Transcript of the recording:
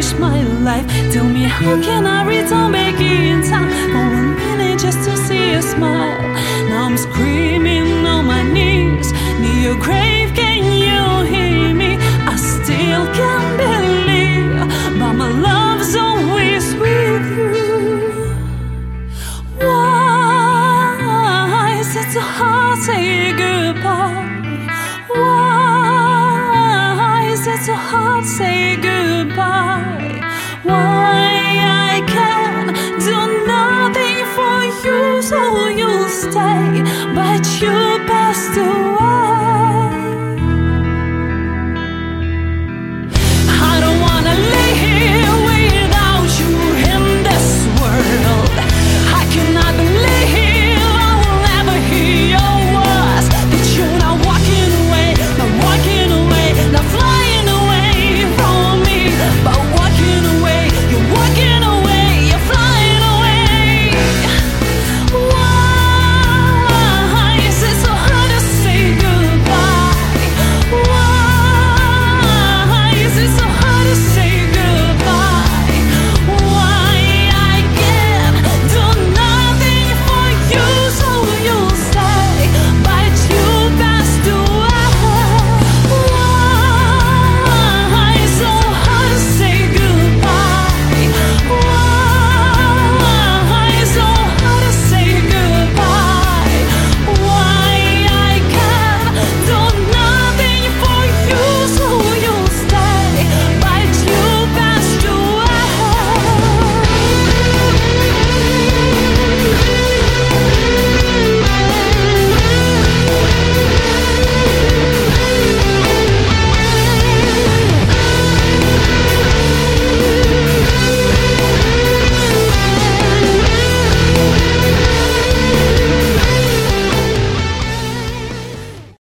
cherish my life. Tell me, how can I return back in time for 1 minute just to see you smile? Now I'm screaming on my knees near your grave. Can you hear me? I still can't believe, but my love's always with you. Why is it so hard to say goodbye? Why is it so hard to say goodbye? Why